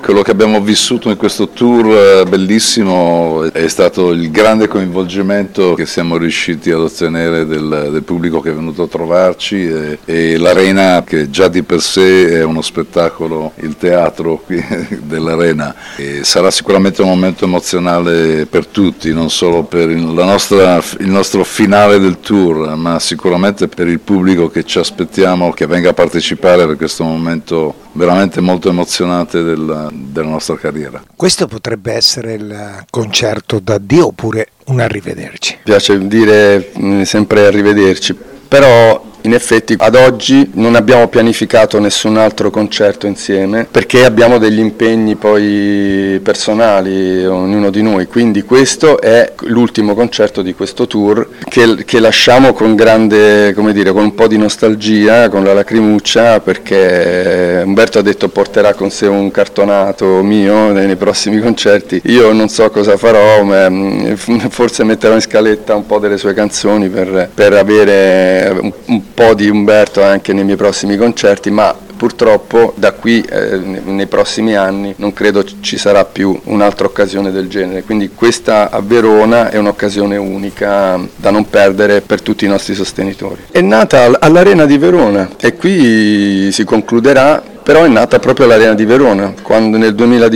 Quello che abbiamo vissuto in questo tour bellissimo è stato il grande coinvolgimento che siamo riusciti ad ottenere del pubblico che è venuto a trovarci e l'arena, che già di per sé è uno spettacolo, il teatro qui dell'arena. E sarà sicuramente un momento emozionale per tutti, non solo per il nostro finale del tour, ma sicuramente per il pubblico che ci aspettiamo che venga a partecipare per questo momento veramente molto emozionante della nostra carriera. Questo potrebbe essere il concerto d'addio oppure un arrivederci? Mi piace dire sempre arrivederci, però in effetti ad oggi non abbiamo pianificato nessun altro concerto insieme perché abbiamo degli impegni poi personali ognuno di noi, quindi questo è l'ultimo concerto di questo tour che lasciamo con grande, come dire, con un po' di nostalgia, con la lacrimuccia, perché Umberto ha detto porterà con sé un cartonato mio nei prossimi concerti. Io non so cosa farò, ma forse metterò in scaletta un po' delle sue canzoni per avere un po' di Umberto anche nei miei prossimi concerti, ma purtroppo da qui nei prossimi anni non credo ci sarà più un'altra occasione del genere, quindi questa a Verona è un'occasione unica da non perdere per tutti i nostri sostenitori. È nata all'Arena di Verona e qui si concluderà. Però è nata proprio all'Arena di Verona, quando nel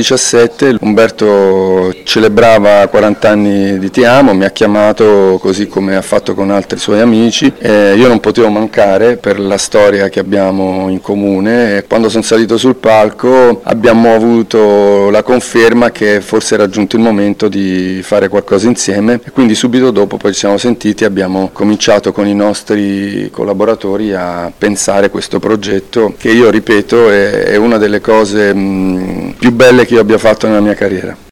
2017 Umberto celebrava 40 anni di Ti Amo, mi ha chiamato così come ha fatto con altri suoi amici, io non potevo mancare per la storia che abbiamo in comune e quando sono salito sul palco abbiamo avuto la conferma che forse era giunto il momento di fare qualcosa insieme e quindi subito dopo poi ci siamo sentiti e abbiamo cominciato con i nostri collaboratori a pensare questo progetto che io ripeto è una delle cose più belle che io abbia fatto nella mia carriera.